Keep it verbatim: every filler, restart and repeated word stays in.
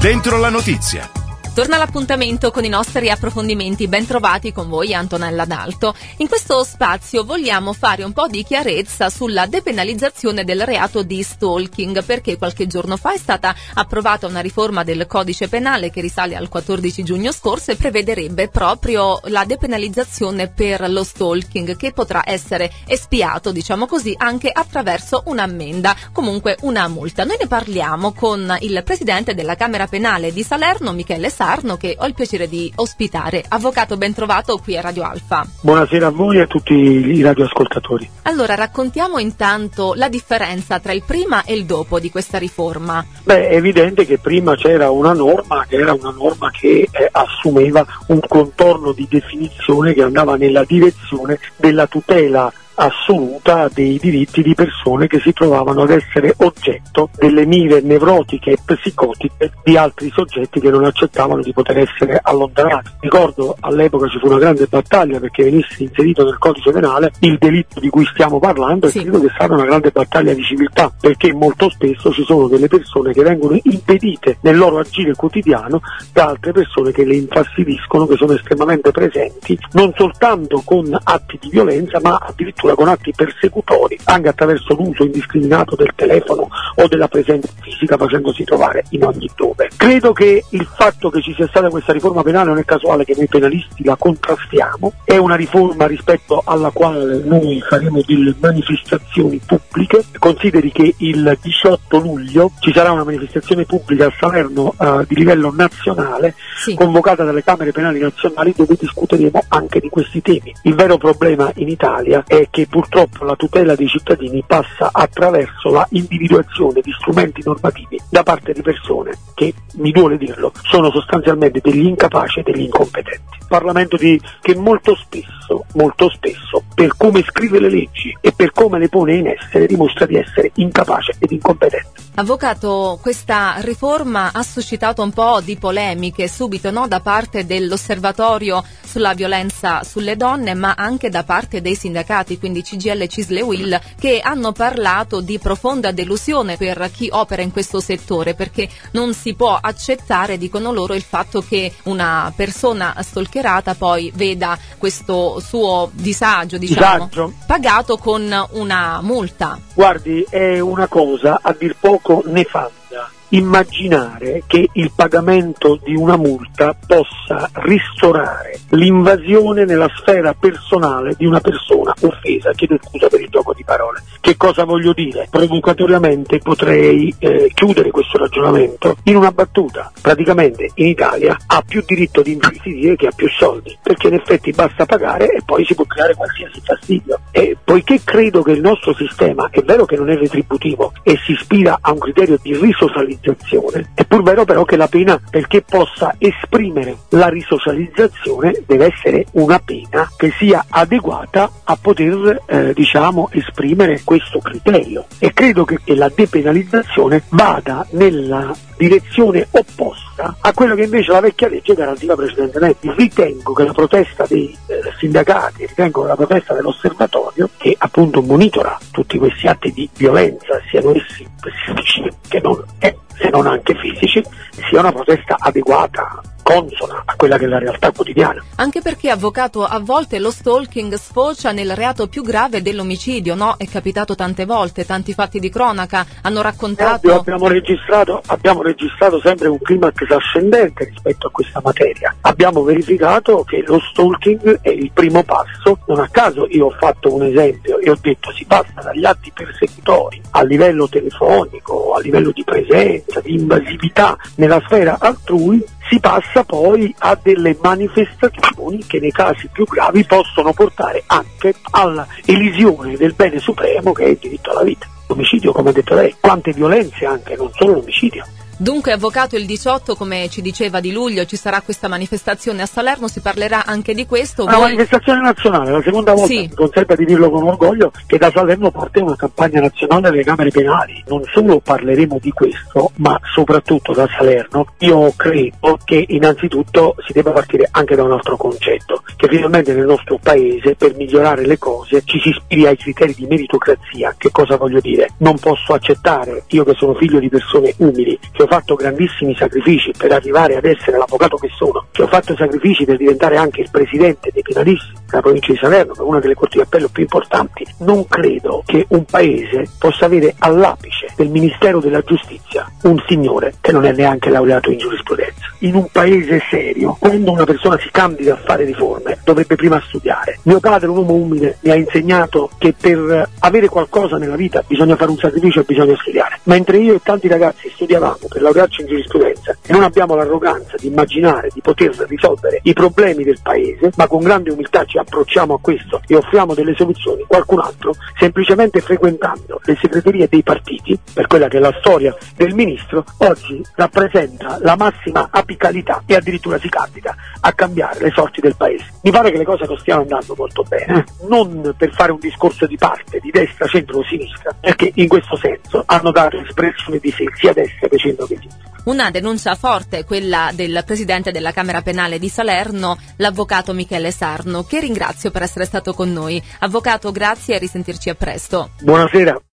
Dentro la notizia. Torna l'appuntamento con i nostri approfondimenti, ben trovati con voi Antonella D'Alto. In questo spazio vogliamo fare un po' di chiarezza sulla depenalizzazione del reato di stalking, perché qualche giorno fa è stata approvata una riforma del codice penale che risale al quattordici giugno scorso e prevederebbe proprio la depenalizzazione per lo stalking, che potrà essere espiato, diciamo così, anche attraverso un'ammenda, comunque una multa. Noi ne parliamo con il presidente della Camera Penale di Salerno, Michele Sarno, che ho il piacere di ospitare. Avvocato, ben trovato qui a Radio Alfa. Buonasera a voi e a tutti i radioascoltatori. Allora, raccontiamo intanto la differenza tra il prima e il dopo di questa riforma. Beh, è evidente che prima c'era una norma che era una norma che eh, assumeva un contorno di definizione che andava nella direzione della tutela assoluta dei diritti di persone che si trovavano ad essere oggetto delle mire nevrotiche e psicotiche di altri soggetti che non accettavano di poter essere allontanati. Ricordo all'epoca ci fu una grande battaglia perché venisse inserito nel codice penale il delitto di cui stiamo parlando, sì. E credo che sia una grande battaglia di civiltà, perché molto spesso ci sono delle persone che vengono impedite nel loro agire quotidiano da altre persone che le infastidiscono, che sono estremamente presenti, non soltanto con atti di violenza ma addirittura con atti persecutori, anche attraverso l'uso indiscriminato del telefono o della presenza fisica, facendosi trovare in ogni dove. Credo che il fatto che ci sia stata questa riforma penale non è casuale che noi penalisti la contrastiamo, è una riforma rispetto alla quale noi faremo delle manifestazioni pubbliche. Consideri che il diciotto luglio ci sarà una manifestazione pubblica a Salerno uh, di livello nazionale, sì, convocata dalle Camere Penali nazionali, dove discuteremo anche di questi temi. Il vero problema in Italia è che purtroppo la tutela dei cittadini passa attraverso la individuazione di strumenti normativi da parte di persone che, mi duole dirlo, sono sostanzialmente degli incapaci e degli incompetenti. Parlamento di, che molto spesso, molto spesso, per come scrive le leggi e per come le pone in essere, dimostra di essere incapace ed incompetente. Avvocato, questa riforma ha suscitato un po' di polemiche subito, no? Da parte dell'Osservatorio sulla violenza sulle donne, ma anche da parte dei sindacati, quindi C G I L, C I S L e U I L, che hanno parlato di profonda delusione per chi opera in questo settore, perché non si può accettare, dicono loro, il fatto che una persona stalkerata poi veda questo suo disagio, diciamo, disagio. pagato con una multa. Guardi, è una cosa a dir poco nefanda immaginare che il pagamento di una multa possa ristorare l'invasione nella sfera personale di una persona offesa. Chiedo scusa per il gioco di parole. Che cosa voglio dire? Provocatoriamente potrei eh, chiudere questo ragionamento in una battuta. Praticamente in Italia ha più diritto di infastidire che ha più soldi, perché in effetti basta pagare e poi si può creare qualsiasi fastidio. E poiché credo che il nostro sistema è vero che non è retributivo e si ispira a un criterio di risocializzazione, è pur vero però che la pena, perché possa esprimere la risocializzazione, deve essere una pena che sia adeguata a poter eh, diciamo esprimere questo criterio, e credo che la depenalizzazione vada nella direzione opposta a quello che invece la vecchia legge garantiva precedentemente. Ritengo che la protesta dei eh, sindacati, ritengo che la protesta dell'osservatorio, che appunto monitora tutti questi atti di violenza, siano essi psichici che non è, se non anche fisici, sia una protesta adeguata, consona a quella che è la realtà quotidiana. Anche perché, avvocato, a volte lo stalking sfocia nel reato più grave dell'omicidio, no? È capitato tante volte, tanti fatti di cronaca hanno raccontato. Eh, abbiamo registrato, abbiamo registrato sempre un climax ascendente rispetto a questa materia. Abbiamo verificato che lo stalking è il primo passo. Non a caso io ho fatto un esempio e ho detto si passa dagli atti persecutori a livello telefonico, a livello di presenza, di invasività nella sfera altrui, si passa poi a delle manifestazioni che nei casi più gravi possono portare anche alla elisione del bene supremo che è il diritto alla vita. L'omicidio, come ha detto lei, quante violenze anche, non solo l'omicidio. Dunque, avvocato, il diciotto, come ci diceva, di luglio ci sarà questa manifestazione a Salerno, si parlerà anche di questo. Una Voi... manifestazione nazionale, la seconda volta, sì, mi consenta di dirlo con orgoglio, che da Salerno parte una campagna nazionale delle Camere Penali. Non solo parleremo di questo, ma soprattutto da Salerno io credo che innanzitutto si debba partire anche da un altro concetto, che finalmente nel nostro paese per migliorare le cose ci si ispiri ai criteri di meritocrazia. Che cosa voglio dire? Non posso accettare, io che sono figlio di persone umili, che ho ho fatto grandissimi sacrifici per arrivare ad essere l'avvocato che sono, che ho fatto sacrifici per diventare anche il presidente dei penalisti della provincia di Salerno, che è una delle corti di appello più importanti, non credo che un paese possa avere all'apice del Ministero della Giustizia un signore che non è neanche laureato in giurisprudenza. In un paese serio, quando una persona si candida a fare riforme, dovrebbe prima studiare. Mio padre, un uomo umile, mi ha insegnato che per avere qualcosa nella vita bisogna fare un sacrificio e bisogna studiare. Mentre io e tanti ragazzi studiavamo per laurearci in giurisprudenza e non abbiamo l'arroganza di immaginare di poter risolvere i problemi del paese, ma con grande umiltà ci approcciamo a questo e offriamo delle soluzioni, qualcun altro, semplicemente frequentando le segreterie dei partiti, per quella che è la storia del ministro, oggi rappresenta la massima apicalità e addirittura si candida a cambiare le sorti del paese. Mi pare che le cose non stiano andando molto bene, non per fare un discorso di parte, di destra, centro o sinistra, perché in questo senso hanno dato espressione di sé sia destra che centro che sinistra. Una denuncia forte, quella del presidente della Camera Penale di Salerno, l'avvocato Michele Sarno, che ringrazio per essere stato con noi. Avvocato, grazie e a risentirci a presto. Buonasera.